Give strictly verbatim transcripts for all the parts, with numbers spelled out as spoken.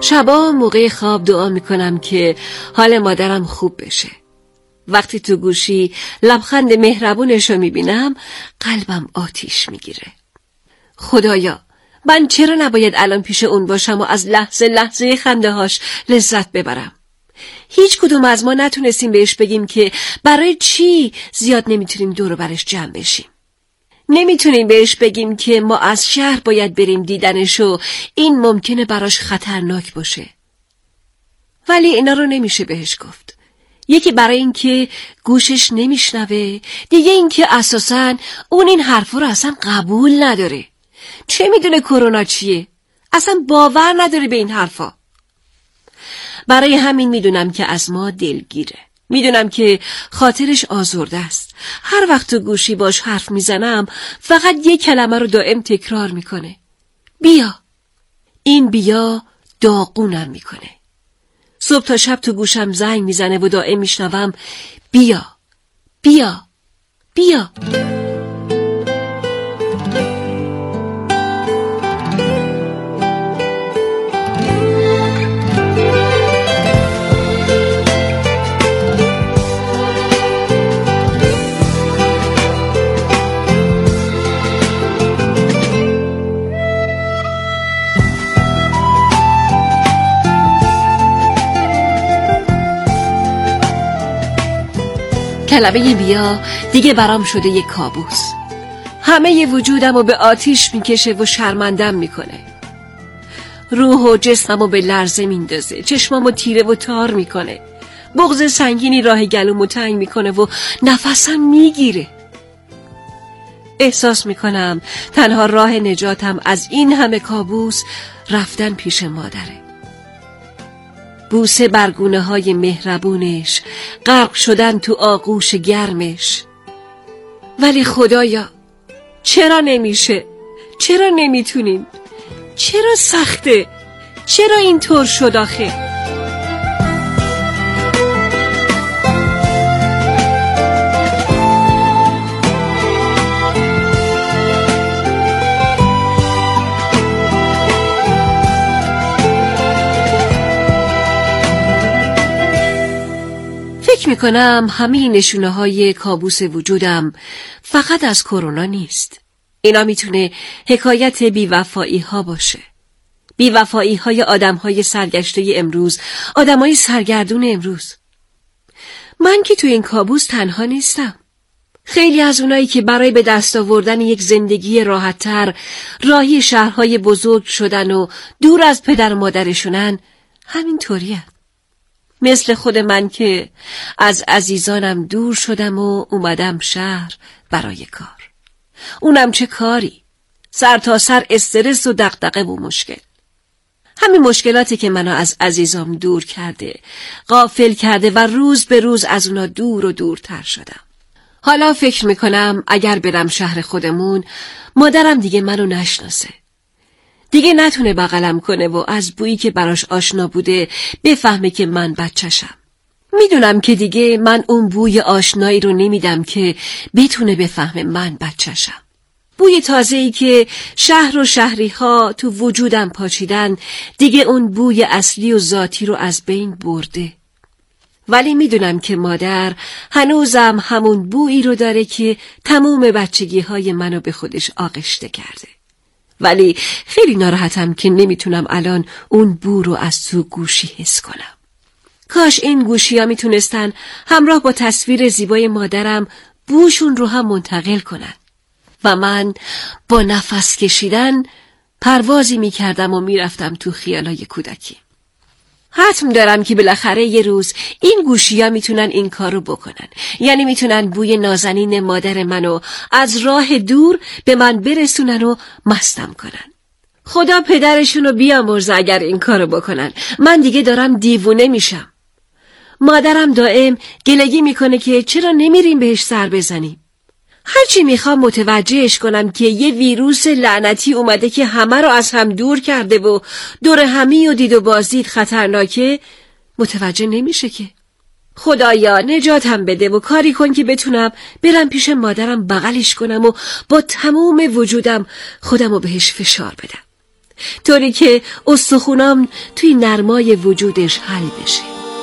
شبا موقع خواب دعا میکنم که حال مادرم خوب بشه. وقتی تو گوشی لبخند مهربونشو میبینم قلبم آتیش میگیره. خدایا، من چرا نباید الان پیش اون باشم و از لحظه لحظه خنده هاش لذت ببرم؟ هیچ کدوم از ما نتونستیم بهش بگیم که برای چی زیاد نمیتونیم دور و برش جمع بشیم. نمیتونیم بهش بگیم که ما از شهر باید بریم دیدنش و این ممکنه براش خطرناک باشه. ولی اینا رو نمیشه بهش گفت. یکی برای این که گوشش نمیشنوه، دیگه این که اساساً اون این حرفا رو اصلا قبول نداره. چه میدونه کرونا چیه؟ اصلا باور نداره به این حرفا. برای همین میدونم که از ما دلگیره. میدونم که خاطرش آزرده است. هر وقت تو گوشی باش حرف میزنم فقط یک کلمه رو دائم تکرار میکنه: بیا. این بیا داغونم میکنه. صبح تا شب تو گوشم زنگ میزنه و دائم میشنوم: بیا بیا بیا. کلمه بیا دیگه برام شده یک کابوس. همه ی وجودم رو به آتیش میکشه و شرمندم میکنه. روح و جسمم رو به لرزه میندازه. چشمامو تیره و تار میکنه. بغض سنگینی راه گلومو تنگ میکنه و نفسم میگیره. احساس میکنم تنها راه نجاتم از این همه کابوس رفتن پیش مادره. بوسه برگونه های مهربونش، غرق شدن تو آغوش گرمش. ولی خدایا، چرا نمیشه؟ چرا نمیتونیم؟ چرا سخته؟ چرا اینطور شد آخه؟ فکر میکنم همه نشونه های کابوس وجودم فقط از کرونا نیست. اینا میتونه حکایت بیوفایی ها باشه. بیوفایی های آدم های سرگشته امروز، آدم های سرگردون امروز. من که تو این کابوس تنها نیستم. خیلی از اونایی که برای به دست آوردن یک زندگی راحت‌تر راهی شهرهای بزرگ شدن و دور از پدر و مادرشونن همین طوریه. مثل خود من که از عزیزانم دور شدم و اومدم شهر برای کار. اونم چه کاری؟ سر تا سر استرس و دغدغه و مشکل. همین مشکلاتی که منو از عزیزام دور کرده، غافل کرده و روز به روز از اونا دور و دورتر شدم. حالا فکر میکنم اگر برم شهر خودمون، مادرم دیگه منو نشناسه. دیگه نتونه بغلم کنه و از بویی که براش آشنا بوده بفهمه که من بچه‌شم. میدونم که دیگه من اون بوی آشنایی رو نمیدم که بتونه بفهمه من بچه‌شم. بوی تازه‌ای که شهر و شهری‌ها تو وجودم پاچیدن دیگه اون بوی اصلی و ذاتی رو از بین برده. ولی میدونم که مادر هنوزم همون بویی رو داره که تموم بچگی‌های منو به خودش آغشته کرده. ولی خیلی ناراحتم که نمیتونم الان اون بو رو از تو گوشی حس کنم. کاش این گوشی ها میتونستن همراه با تصویر زیبای مادرم بوشون رو هم منتقل کنن و من با نفس کشیدن پروازی میکردم و میرفتم تو خیالای کودکی. حتم دارم که بالاخره یه روز این گوشی ها میتونن این کار رو بکنن. یعنی میتونن بوی نازنین مادر منو از راه دور به من برسونن و مستم کنن. خدا پدرشونو بیامرزه اگر این کار رو بکنن. من دیگه دارم دیوونه میشم. مادرم دائم گلگی میکنه که چرا نمیریم بهش سر بزنیم. هرچی میخوام متوجهش کنم که یه ویروس لعنتی اومده که همه رو از هم دور کرده و دور همی و دید و بازدید خطرناکه، متوجه نمیشه که. خدایا نجاتم بده و کاری کن که بتونم برم پیش مادرم بغلش کنم و با تمام وجودم خودم رو بهش فشار بدم. طوری که استخونام توی نرمای وجودش حل بشه.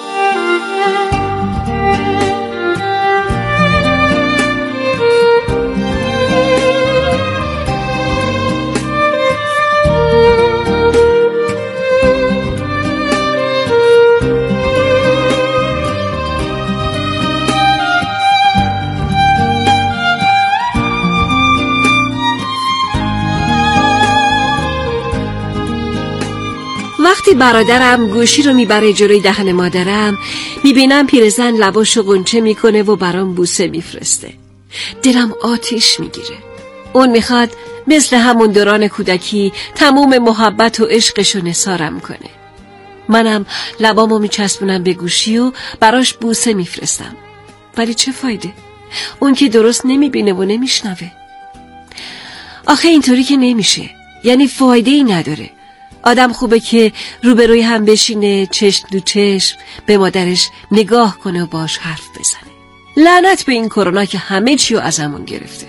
وقتی برادرم گوشی رو میبره جلوی دهن مادرم، میبینم پیرزن لباشو قنچه میکنه و برام بوسه میفرسته. دلم آتیش میگیره. اون میخواد مثل همون دوران کودکی تموم محبت و عشقشو نثارم کنه. منم لبامو میچسبونم به گوشی و براش بوسه میفرستم. ولی چه فایده؟ اون که درست نمیبینه و نمیشنوه. آخه اینطوری که نمیشه. یعنی فایده ای نداره. آدم خوبه که روبروی هم بشینه، چشم دو چشم به مادرش نگاه کنه و باش حرف بزنه. لعنت به این کرونا که همه چیو ازمون گرفته.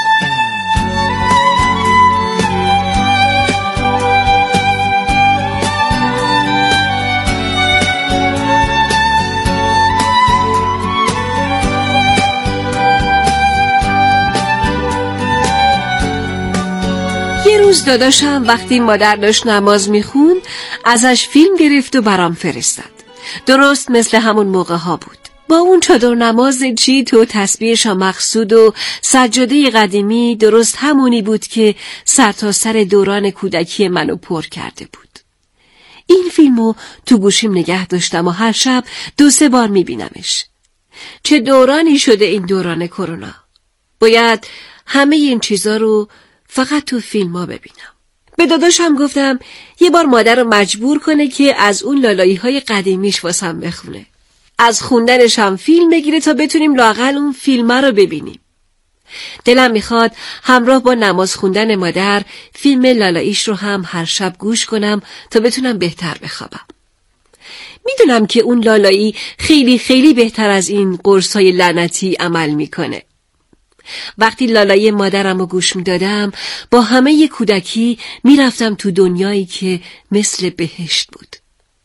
یه روز داداشم وقتی مادر داشت نماز میخوند ازش فیلم گرفت و برام فرستاد. درست مثل همون موقع ها بود. با اون چادر نماز چیت و تسبیحش مقصود و سجاده قدیمی درست همونی بود که سرتاسر سر دوران کودکی منو پر کرده بود. این فیلمو تو گوشیم نگه داشتم و هر شب دو سه بار میبینمش. چه دورانی شده این دوران کرونا. باید همه این چیزا رو فقط تو فیلم ها ببینم. به داداشم گفتم یه بار مادر رو مجبور کنه که از اون لالایی های قدیمیش واسم بخونه. از خوندنش هم فیلم بگیره تا بتونیم لااقل اون فیلم رو ببینیم. دلم میخواد همراه با نماز خوندن مادر فیلم لالاییش رو هم هر شب گوش کنم تا بتونم بهتر بخوابم. میدونم که اون لالایی خیلی خیلی بهتر از این قرصای لعنتی عمل میکنه. وقتی لالایی مادرم رو گوش میدادم با همه ی کودکی میرفتم تو دنیایی که مثل بهشت بود.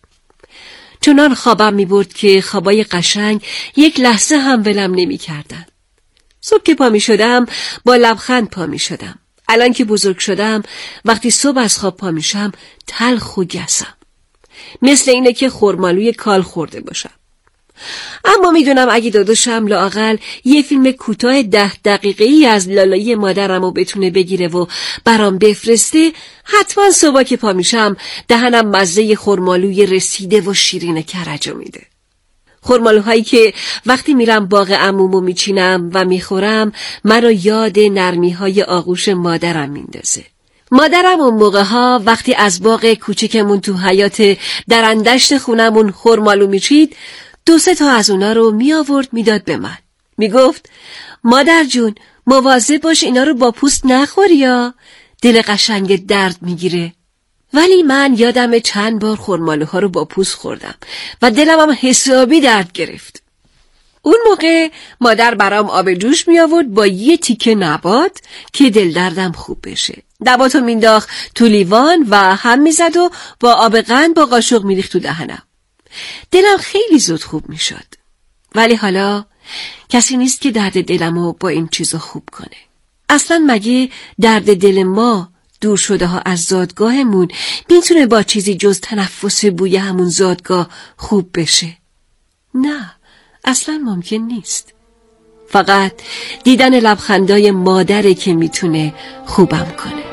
چنان خوابم میبرد که خوابای قشنگ یک لحظه هم ولم نمی کردن. صبح که پا می شدم با لبخند پا می شدم. الان که بزرگ شدم وقتی صبح از خواب پا می شم تلخ و گسم. مثل اینه که خرمالوی کال خورده باشم. اما میدونم اگه داداشم لااقل یه فیلم کوتاه ده دقیقه‌ای از لالایی مادرمو بتونه بگیره و برام بفرسته، حتما صبح که پا میشم دهنم مزه خرمالوی رسیده و شیرین کرجو میده. خرمالوهایی که وقتی میرم باغ عمومو میچینم و میخورم منو یاد نرمیهای آغوش مادرم میندازه. مادرم اون موقع ها وقتی از باغ کوچکمون تو حیات درندشت خونمون خرمالو میچید، دو سه تا از اونا رو می آورد می داد به من. می گفت مادر جون مواظب باش اینا رو با پوست نخوری یا دل قشنگ درد می گیره. ولی من یادم چند بار خرمالوها رو با پوست خوردم و دلم هم حسابی درد گرفت. اون موقع مادر برام آب جوش می آورد با یه تیکه نبات که دل دردم خوب بشه. نباتو مینداخت تو لیوان و هم می زد و با آب قند با قاشق می ریخت تو دهنم. دلم خیلی زود خوب می شد. ولی حالا کسی نیست که درد دلمو با این چیزا خوب کنه. اصلا مگه درد دل ما دور شده ها از زادگاهمون میتونه با چیزی جز تنفس بوی همون زادگاه خوب بشه؟ نه، اصلا ممکن نیست. فقط دیدن لبخندای مادره که میتونه خوبم کنه.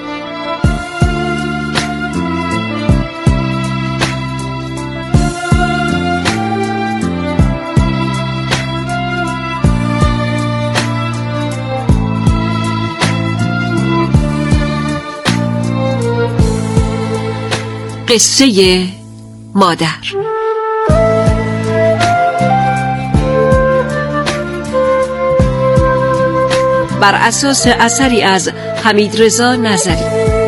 قصه مادر. بر اساس اثری از حمیدرضا نظری.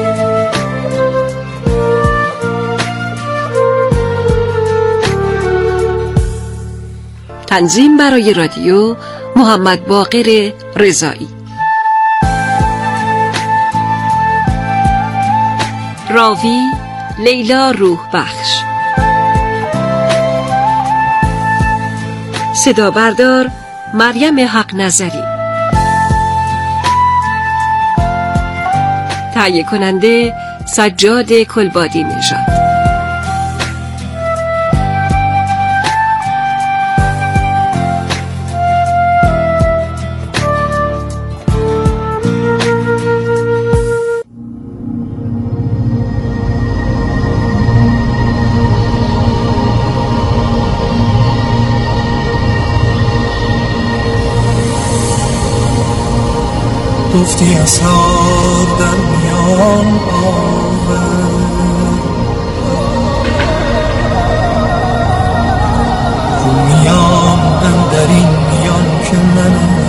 تنظیم برای رادیو محمد باقر رضایی. راوی لیلا روح بخش، صدا بردار مریم حق نظری، تهیه کننده سجاد کلبادی نژاد. گفتی اسرار در میان آور، رو میان اندر این میان که منم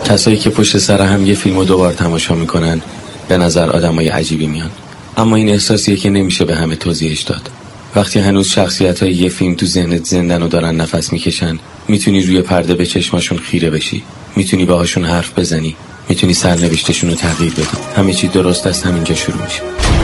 کسایی که پشت سر هم یه فیلمو دوبار تماشا میکنن به نظر آدمای عجیبی میان، اما این احساسیه که نمیشه به همه توضیحش داد. وقتی هنوز شخصیت‌های یه فیلم تو ذهنت زندن و دارن نفس میکشن، میتونی روی پرده به چشماشون خیره بشی، میتونی باهاشون حرف بزنی، میتونی سرنوشتشون رو تغییر بدی. همه چی درست از همینجا شروع میشه.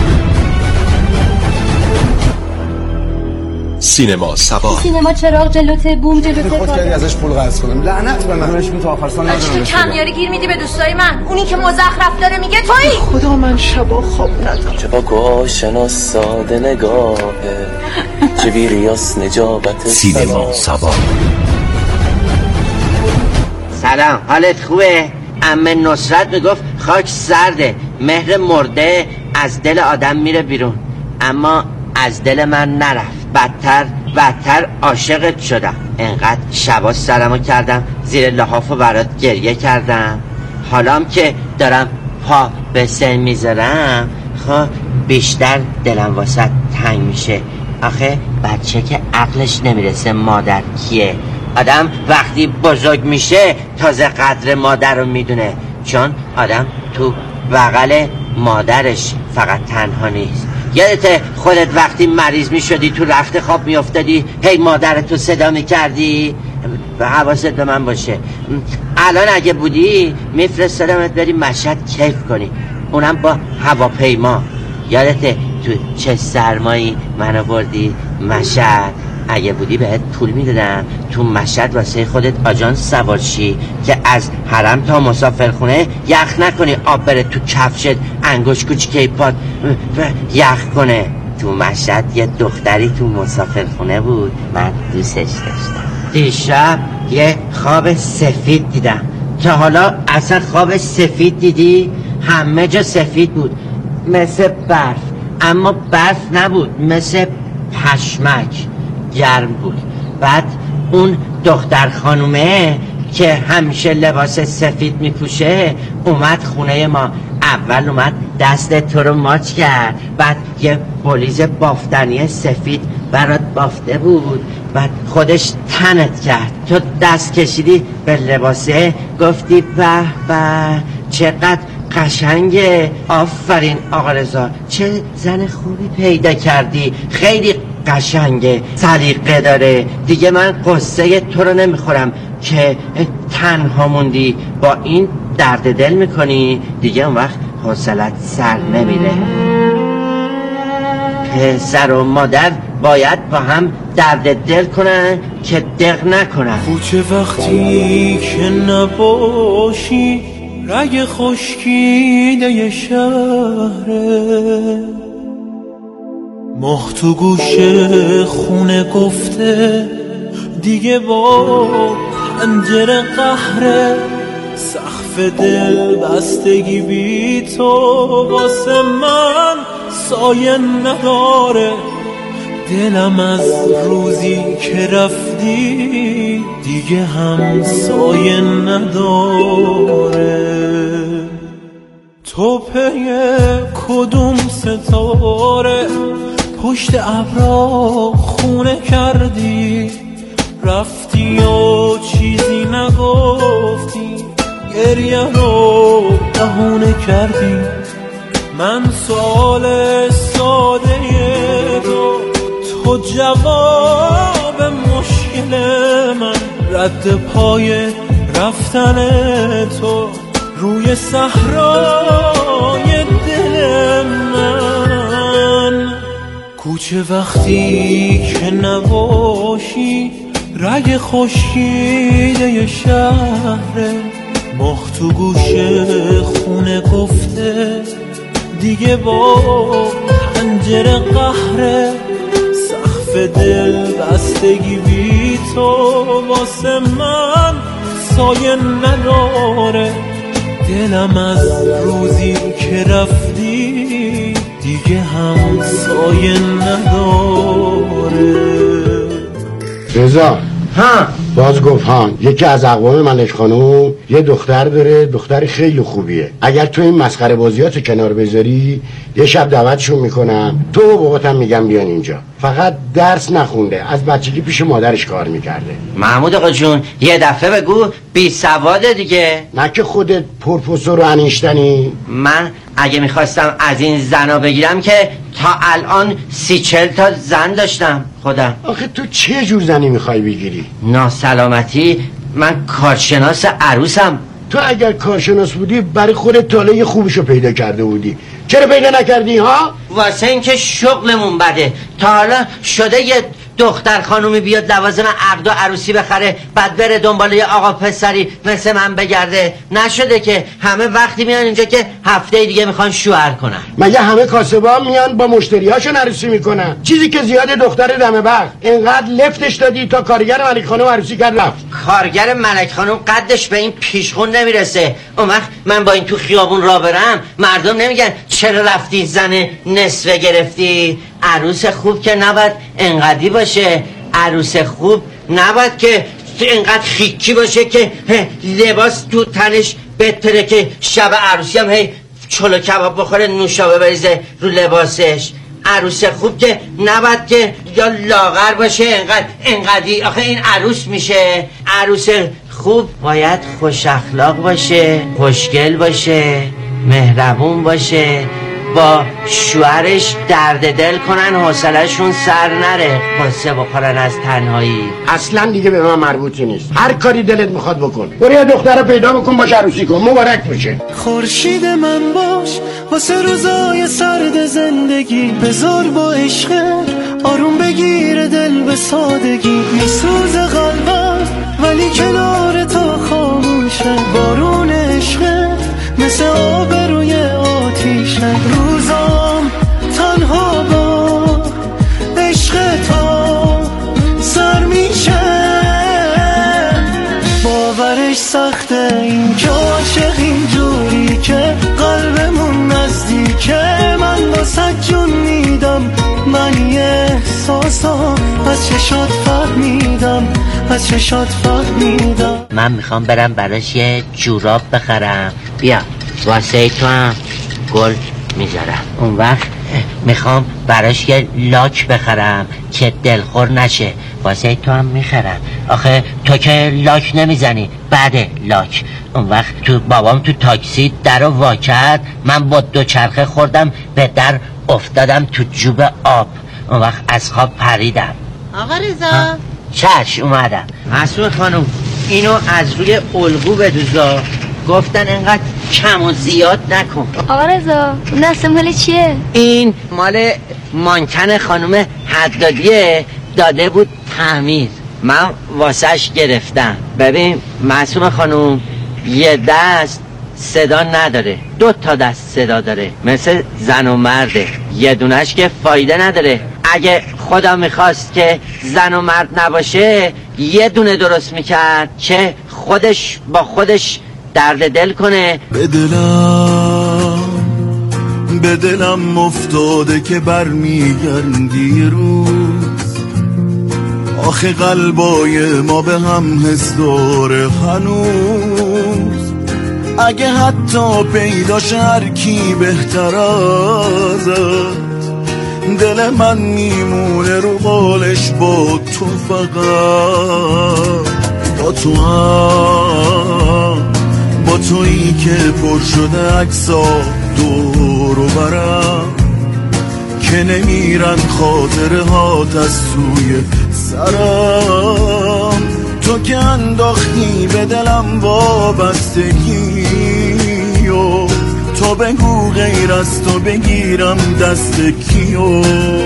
سینما سبا. سینما چراغ جلوته، بوم جلوته. خود کردی ازش پول قرض کنم. لعنت به من. منش تو آخر سال ندارم. کمیاری گیر میدی به دوستای من. اونی که مزخرف داره میگه تویی. خدا من شبا خواب ندارم. چه با گوشنا ساده نگاهه. چه بیریاس نجابت سینما سبا. سلام، حالت خوبه؟ عمه نصرت میگفت خاک سرده، مهر مرده از دل آدم میره بیرون، اما از دل من نرفت. بدتر بدتر عاشقت شدم. انقدر شبا سرمو کردم زیر لحافو برات گریه کردم. حالام که دارم پا به سن میذارم خب بیشتر دلم واسه تنگ میشه. آخه بچه که عقلش نمیرسه مادر کیه. آدم وقتی بزرگ میشه تازه قدر مادر رو میدونه، چون آدم تو بغل مادرش فقط تنها نیست. یادته خودت وقتی مریض میشدی تو رخت خواب میافتادی هی مادرتو صدا میکردی؟ و حواست به من باشه. الان اگه بودی میفرستادمت بری مشهد کیف کنی، اونم با هواپیما. یادته تو چه سرمایی منو بردی مشهد؟ اگه بودی بهت پول میدادم تو مشهد واسه خودت آژانس سوار شی که از حرم تا مسافرخونه یخ نکنی، آب بره تو کفشت، انگوش کوچیکه پات یخ کنه. تو مشهد یه دختری تو مسافرخونه بود، من دوستش داشتم. دیشب یه خواب سفید دیدم. تا حالا اصلا خواب سفید دیدی؟ همه جا سفید بود، مثل برف، اما برف نبود، مثل پشمک گرم بود. بعد اون دختر خانومه که همیشه لباس سفید میپوشه اومد خونه ما. اول اومد دست تو رو ماچ کرد، بعد یه بلیز بافتنی سفید برات بافته بود، بعد خودش تنت کرد، تو دست کشیدی به لباسه، گفتی به به چقدر قشنگه، آفرین آقا رضا، چه زن خوبی پیدا کردی، خیلی قشنگه، سلیقه داره. دیگه من قصه تو رو نمیخورم که تنها موندی، با این درد دل میکنی، دیگه اون وقت حوصلت سر نمیره. پسر و مادر باید با هم درد دل کنن که دق نکنن. کوچه وقتی که نباشی رگ خشکیده شهره، ماه تو گوشه خونه گفته دیگه با پنجره قهره، سقف دل بستگی بی تو واسه من سایه نداره، دلم از روزی که رفتی دیگه هم سایه نداره. تو پی کدوم ستاره پشت ابرا خونه کردی، رفتی و چیزی نگفتی، گریه رو بهونه کردی. من سوال ساده تو، تو جواب مشکل من، رد پای رفتن تو روی صحرای دل من. کوچه وقتی که نباشی رگ خشکیده شهره، ماه تو گوشه خونه گفته دیگه با پنجره قهره، سقف دل بستگی بی تو واسه من سایه نداره، دلم از روزی که رفتی دیگه هم سایه نداره. رضا ها باز گفت ها یکی از اقوام ملک خانوم یه دختر داره، دختر خیلی خوبیه، اگر تو این مسخره بازیاتو کنار بذاری یه شب دعوتشون میکنم، تو و باباتم میگم بیان اینجا. فقط درس نخونده، از بچگی پیش مادرش کار میکرده. محمود آقا جون یه دفعه بگو بی سواده دیگه. نه که خودت پروفسور و انیشتنی. من اگه میخواستم از این زنا بگیرم که تا الان سی چل تا زن داشتم خودم. آخه تو چه جور زنی میخوای بگیری؟ ناسلامتی من کارشناس عروسم. تو اگر کارشناس بودی برای خودت تاله خوبشو پیدا کرده بودی، چرا پیدا نکردی ها؟ واسه این که شغلمون بده. تا حالا شده یه دختر خانومی بیاد لوازم عقد و عروسی بخره بعد بره دنبال یه آقا پسری مثل من بگرده؟ نشده که. همه وقتی میان اینجا که هفته دیگه میخوان شوهر کنن. مگه همه کاسبا میان با مشتریاشون عروسی میکنن؟ چیزی که زیاد دختر دم بخت اینقدر لفتش دادی تا کارگر ملک خانم عروسی کرد رفت. کارگر ملک خانم قدش به این پیشخون نمیرسه. اون وقت من با این تو خیابون را برم مردم نمیگن چرا رفتی زن نصفه گرفتی؟ عروس خوب که نباید انقدی باشه. عروس خوب نباید که اینقدر خیکی باشه که لباس تو تنش بتره که شب عروسی هم هی چلو کباب بخوره نوشابه بریزه رو لباسش. عروس خوب که نباید که یا لاغر باشه انقدر انقدی. آخه این عروس میشه. عروس خوب باید خوش اخلاق باشه، خوشگل باشه، مهربون باشه، با شوهرش درد دل کنن، حوصله‌شون سر نره، قصه بخورن از تنهایی. اصلا دیگه به من مربوطی نیست. هر کاری دلت میخواد بکن. برو یه دختر رو پیدا بکن باش عروسی کن. مبارک باشه. خورشید من باش واسه روزای سرد زندگی، بذار با عشق آروم بگیره دل به سادگی. میسوز قلبم ولی کنار تو خاموشه، بارون عشق مثل آب روی آتیشه. روزام تنها با عشق تو سر میشه، باورش سخته این که عاشق اینجوری که قلبمون نزدیکه. من واسه جون میدم، من یه احساسا از چشات فهمیدم، از چشات فهمیدم. من میخوام برم براش یه جوراب بخرم. بیا واسه تو هم گل میذارم. اون وقت میخوام براش یه لاک بخرم که دلخور نشه. واسه تو هم میخرم. آخه تو که لاک نمیزنی بعد لاک. اون وقت تو بابام تو تاکسی در رو وا کرد، من با دو چرخه خوردم به در افتادم تو جوب آب. اون وقت از خواب پریدم. آقا رضا چش اومدم. معصومه خانم اینو از روی الگو بدوزا، گفتن انقدر کم و زیاد نکن. آقا رضا اون دسته مال چیه؟ این مال مانکن خانم حدادیه، داده بود تعمیر، من واسش گرفتم. ببین معصومه خانم یه دست صدا نداره، دو تا دست صدا داره، مثل زن و مرده. یه دونش که فایده نداره. اگه خدا میخواست که زن و مرد نباشه یه دونه درست میکرد که خودش با خودش درد دل کنه. به دلم به دلم افتاده که برمیگردی روز، آخه قلبای ما به هم حس داره هنوز. اگه حتی پیداش هر کی بهتر ازت، دل من میمونه رو بالش با تو، فقط با تو هم، با تویی که پر شده عکسا دور و برم، که نمیرن خاطره هات از سوی سرم. تو که انداختی به دلم وابستگی و تو بگو غیر از تو بگیرم دست کیو.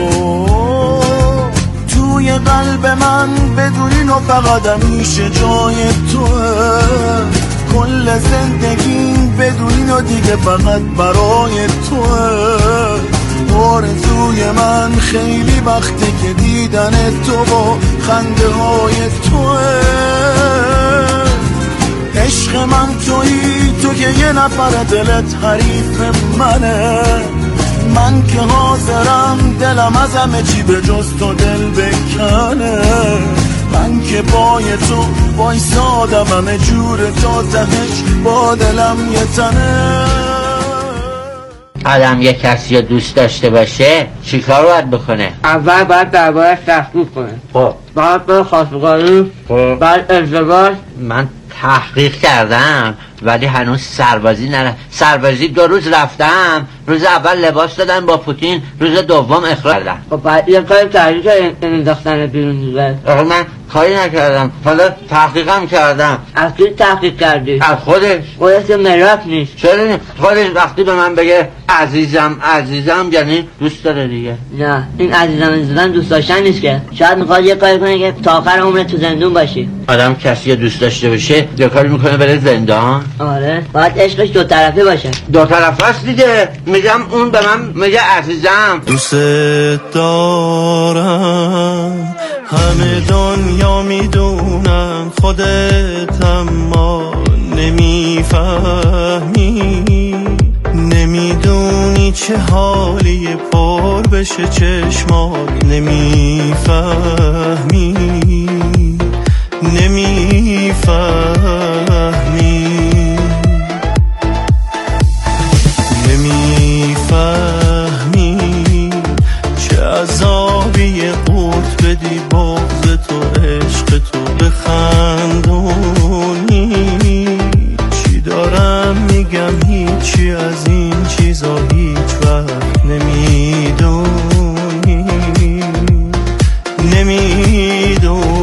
توی قلب من بدونین و فقط همیشه جای توه، کل زندگیم بدونین و دیگه فقط برای توه. آرزوی من خیلی وقته که دیدن تو با خنده های توه. عشق من تویی، تو که یه نفر دلت حریف منه، من که حاضرم دلم از همه چی به جز تو دل بکنه. من که پای تو وایسادم همه جور تا تهش با دلم یه تنه. آدم یه کسی رو دوست داشته باشه چیکار باید بکنه؟ اول باید دربارش تحقیق کنه. خب بعد به خواستگاری، بعد ازدواج. من تحقیق کردم ولی هنوز سربازی نره. سربازی دو روز رفتم، روز اول لباس دادن با پوتین، روز دوم اخراج کردن. خب بعد یه کاری کردی که انداختن بیرون دیگه؟ آقا من کاری نکردم، حالا تحقیقم کردم. از کی تحقیق کردی؟ از خودش. خودش یه ملاک نیست. چرا نیست؟ خودش وقتی به من بگه عزیزم عزیزم یعنی دوست داره دیگه. نه این عزیزم عزیزم دوست داشتن نیست که. شاید میخواد یه کاری کنه که تا آخر عمر تو زندون باشی. آدم کسی دوست داشته باشه یه کاری میکنه بره زندان. آره باید عشقش دو طرفه باشه. دو طرفه است دیگه. میگم اون به من میگه عزیزم دوست دارم، همه دنیا میدونن، خودت اما نمیفهمی، نمیدونی چه حالی پر بشه چشمات، نمیفهمی نمیفهمی نمیفهمی چه عذابی قورت بدی بغض تو عشق تو بخندونی. چی دارم میگم هیچی از این چیزا هیچ وقت نمیدونی نمیدونی.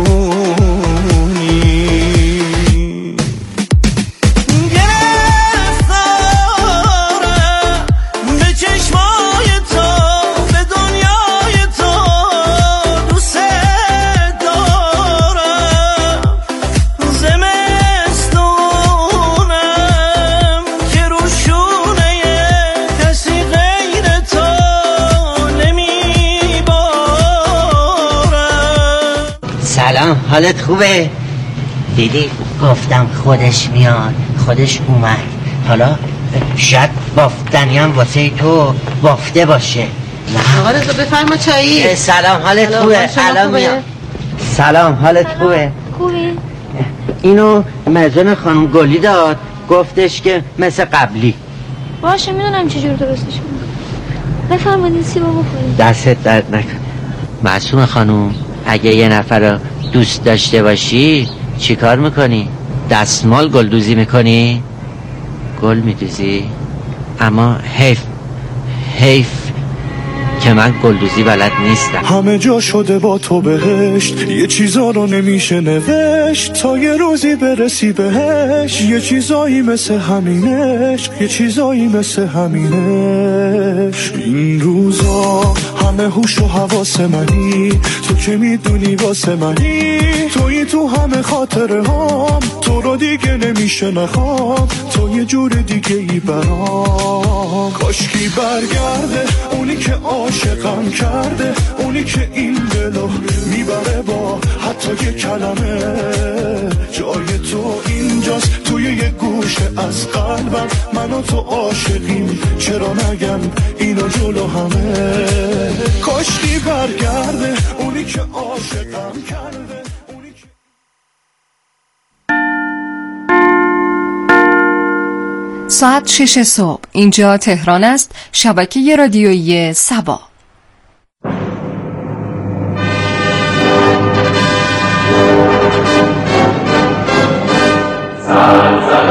سلام، حالت خوبه؟ دیدی گفتم خودش میاد، خودش اومد. حالا شاید بافتنی هم واسه تو بافته باشه. آقا رضا بفرما چایی. سلام، حالت خوبه؟ الان میاد. سلام، حالت خوبه؟ خوبه. اینو مزون خانم گلی داد، گفتش که مثل قبلی. باشه میدونم چجور درستش کنم. بفرمایید سیبو بخورید. دستت درد نکنه. معصومه خانم، اگه یه نفر رو دوست داشته باشی چی کار میکنی؟ دستمال گلدوزی میکنی؟ گل میدوزی؟ اما حیف حیف که من گلدوزی بلد نیستم. همه جا شده با تو بهشت، یه چیزا رو نمیشه نوشت تا یه روزی برسی بهش. یه چیزایی مثل همینش، یه چیزایی مثل همینش. این روزا همه هوش و حواس منی، تو که میدونی واسه منی، توی تو همه خاطره هام، تو رو دیگه نمیشه نخوام، تو یه جور دیگه ای برام. کاشکی برگرده اونی که عاشقم کرده، اونی که این دلو میبره با حتی یه کلمه. جای تو اینجاست توی یه گوشه از قلبم، من و تو عاشقیم، چرا نگم اینو جلو همه. کاشکی برگرده اونی که عاشقم کرده. ساعت شش صبح، اینجا تهران است، شبکه رادیویی سبا. سلام.